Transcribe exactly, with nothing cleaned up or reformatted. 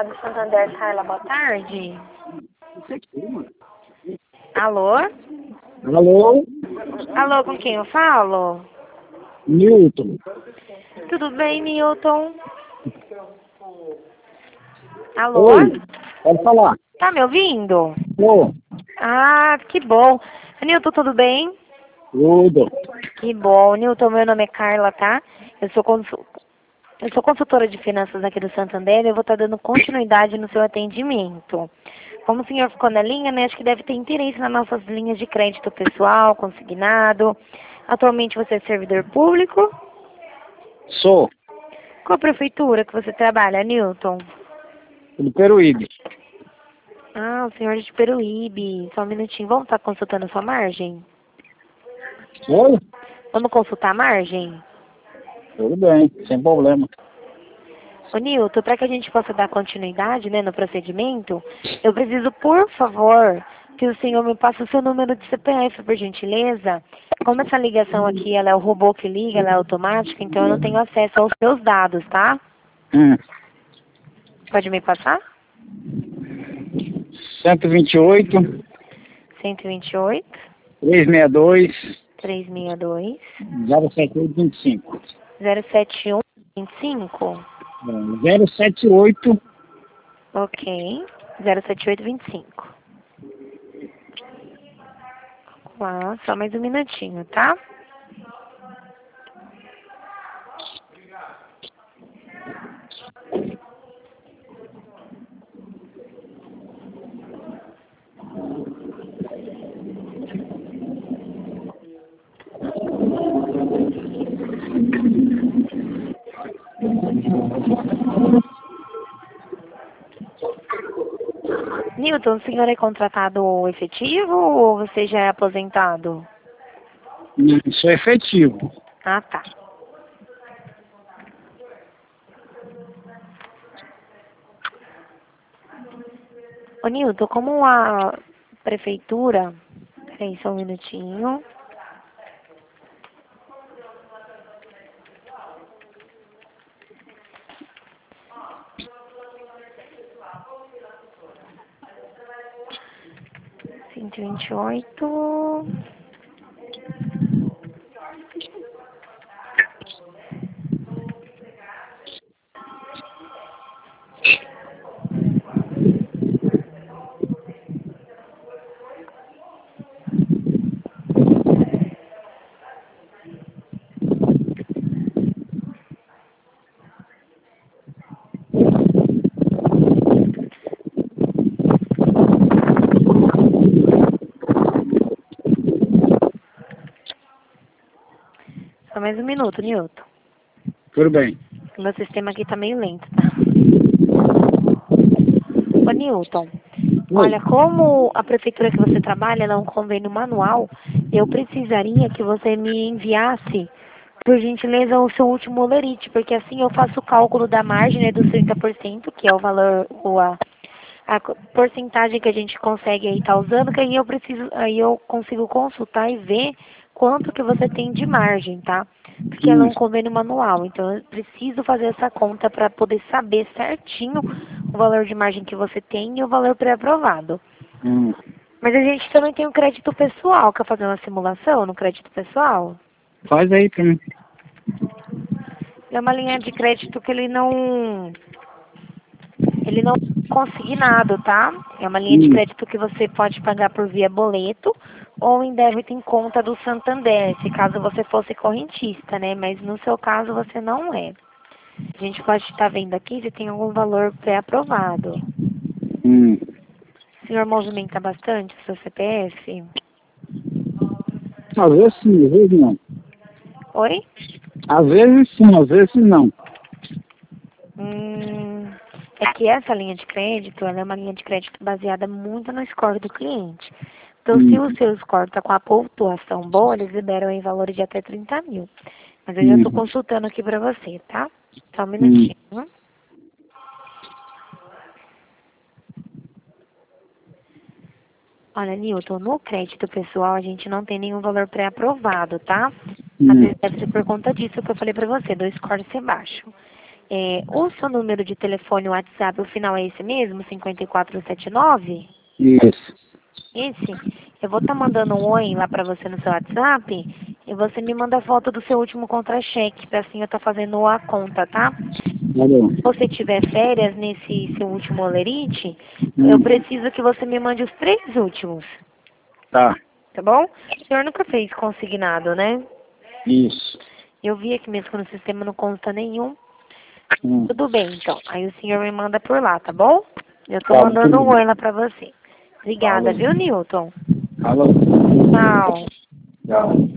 do Santander, Carla, boa tarde. Alô? Alô? Alô, com quem eu falo? Newton. Tudo bem, Newton? Alô? Oi, pode falar. Tá me ouvindo? Ô, Ah, que bom. Newton, tudo bem? tudo. Que bom. Newton, meu nome é Carla, tá? Eu sou consul... Eu sou consultora de finanças aqui do Santander e eu vou estar dando continuidade no seu atendimento. Como o senhor ficou na linha, né, acho que deve ter interesse nas nossas linhas de crédito pessoal, consignado. Atualmente você é servidor público? Sou, Qual prefeitura que você trabalha, Newton? do Peruíbe. Ah, o senhor é de Peruíbe. Só um minutinho. Vamos estar consultando a sua margem? Oi? Vamos consultar a margem? Tudo bem, sem problema. Ô, Nilton, para que a gente possa dar continuidade, né, no procedimento, eu preciso, por favor, que o senhor me passe o seu número de C P F, por gentileza. Como essa ligação aqui, ela é o robô que liga, ela é automática, então eu não tenho acesso aos seus dados, tá? Hum. Pode me passar? cento e vinte e oito, cento e vinte e oito, trezentos e sessenta e dois, trezentos e sessenta e dois, zero sete oito vinte e cinco. zero sete um vinte e cinco. zero sete oito, Ok. zero sete oito vinte e cinco. Lá, só mais um minutinho, tá? Newton, o senhor é contratado efetivo ou você já é aposentado? Isso é efetivo. Ah, tá. Ô, Newton, como a prefeitura... Peraí, só um minutinho. cento e vinte e oito... Só mais um minuto, Newton. Tudo bem. O meu sistema aqui tá meio lento, tá? Ô, Newton, olha, como a prefeitura que você trabalha ela é um convênio manual, eu precisaria que você me enviasse, por gentileza, o seu último holerite, porque assim eu faço o cálculo da margem, né, dos trinta por cento, que é o valor, o, a, a porcentagem que a gente consegue aí estar usando, que aí eu preciso, aí eu consigo consultar e ver quanto que você tem de margem, tá? Porque ela é Hum. um convênio manual, então eu preciso fazer essa conta para poder saber certinho o valor de margem que você tem e o valor pré-aprovado. Hum. Mas a gente também tem o crédito pessoal. Quer fazer uma simulação no crédito pessoal? Faz aí pra mim. É uma linha de crédito que ele não... Ele não é consignado, tá? É uma linha de Hum. crédito que você pode pagar por via boleto ou em débito em conta do Santander, se caso você fosse correntista, né? Mas no seu caso você não é. A gente pode estar vendo aqui se tem algum valor pré-aprovado. Hum. O senhor movimenta bastante o seu C P F? Às vezes sim, às vezes não. Oi? Às vezes sim, às vezes não. Hum, é que essa linha de crédito, ela é uma linha de crédito baseada muito no score do cliente. Então, se Hum. o seu score está com a pontuação boa, eles liberam em valores de até trinta mil. Mas eu já estou Hum. consultando aqui para você, tá? Só um Hum. minutinho. Olha, Newton, no crédito pessoal a gente não tem nenhum valor pré-aprovado, tá? Às Hum. vezes deve ser por conta disso que eu falei para você, do score ser baixo. É, o seu número de telefone WhatsApp, o final é esse mesmo, cinquenta e quatro setenta e nove? Isso. Esse? Eu vou estar mandando um oi lá pra você no seu WhatsApp e você me manda a foto do seu último contra-cheque, pra assim eu estar fazendo a conta, tá? Tá bom. Se você tiver férias nesse seu último olerite, eu Hum. preciso que você me mande os três últimos, Tá. tá bom? O senhor nunca fez consignado, né? Isso. Eu vi aqui mesmo que no sistema não consta nenhum. Hum. Tudo bem, então. Aí o senhor me manda por lá, tá bom? Eu tô Tá, mandando tudo um bem. oi lá pra você. Obrigada, Falou. viu, Newton? Falou. Tchau. Tchau.